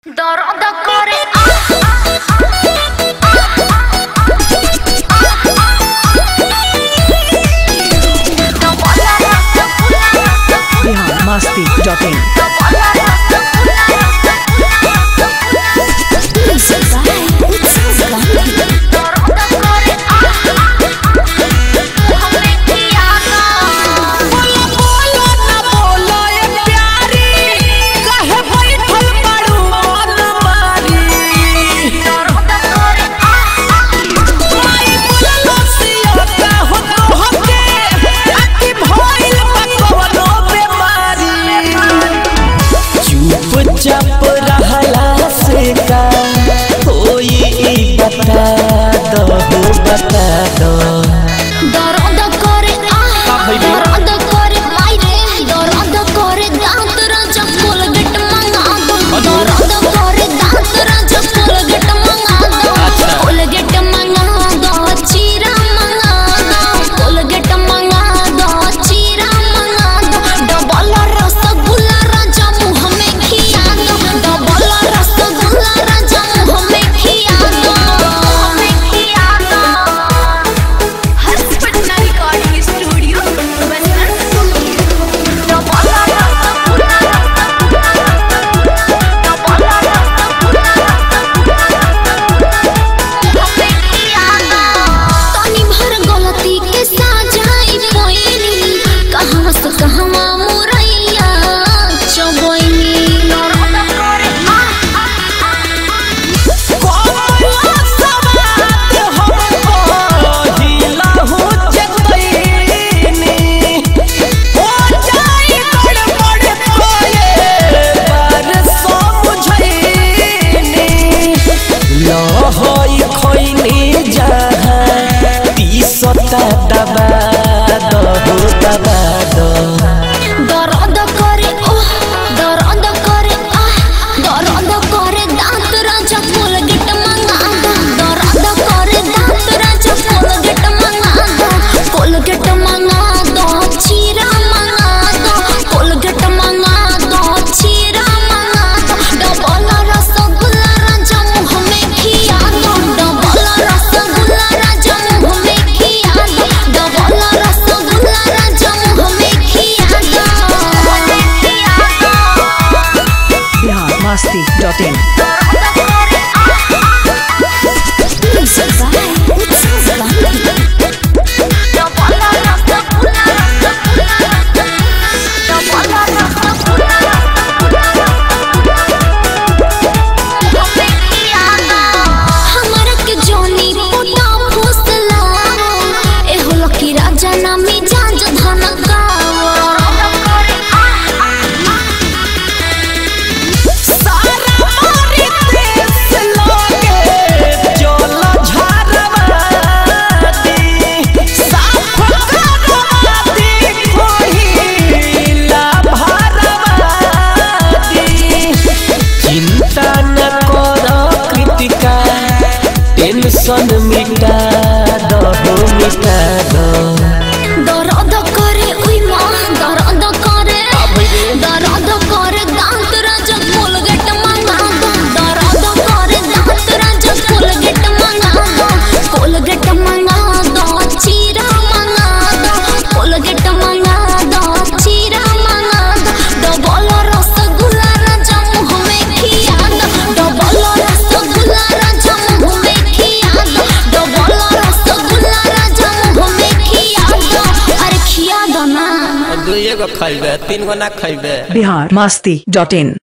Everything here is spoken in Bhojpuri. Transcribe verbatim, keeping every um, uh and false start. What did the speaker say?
दर्द करे बिहार मस्ती डॉट इन चप रहला से का होई बता दो बता दो दर्द करे दर्द करे मायरे दर्द करे दांत राजा कोलगेट मंगा दो दर्द करे दांत राजा कोलगेट मंगा दो कोलगेट मंगा दो चीरा मंगा दो कोलगेट मंगा दो चीरा मंगा दो डबल रसगुल्ला राजा मुंह में खिया दो डबल रसगुल्ला राजा मुंह में खिया दो में खिया दो हस्पटना रिकॉर्डिंग स्टूडियो तनी भर गलती के साजाई कोइनी कहवा से कहवा मुरैया चबैनी दबा दो दबा दो दर्द करे ओह दर्द करे आह दर्द करे दांत राजा कोलगेट मंगा दो दर्द करे दांत राजा कोलगेट मंगा दो कोलगेट मंगा दो चीरा मंगा दो कोलगेट मंगा दो चीरा मंगा दो डबल रसगुल्ला राजा मुंह में खिया दो डबल रसगुल्ला राजा मुंह में खिया दो डबल रसगुल्ला राजा मुंह में खिया दो बिहार मस्ती डॉट इन हमरा के जोनी पोता फुसला एहो लकी राजा ना मिजाज धनकावा टेंशन मिटा दो मिटा दो दर्द करे ओई मां दर्द करे दर्द करे दांत राजा कोलगेट मंगा दो दर्द करे दांत राजा कोलगेट मंगा दो कोलगेट मंगा दो चीरा मंगा दो कोलगेट मंगा दो चीरा मंगा दो डबल रसगुल्ला राजा मुंह में खिया दो डबल रसगुल्ला राजा मुंह में खिया दो डबल रसगुल्ला राजा मुंह में खिया दो अरे खिया दो ना दो एगो खइबे तीन गो ना खइबे बिहार मस्ती डॉट इन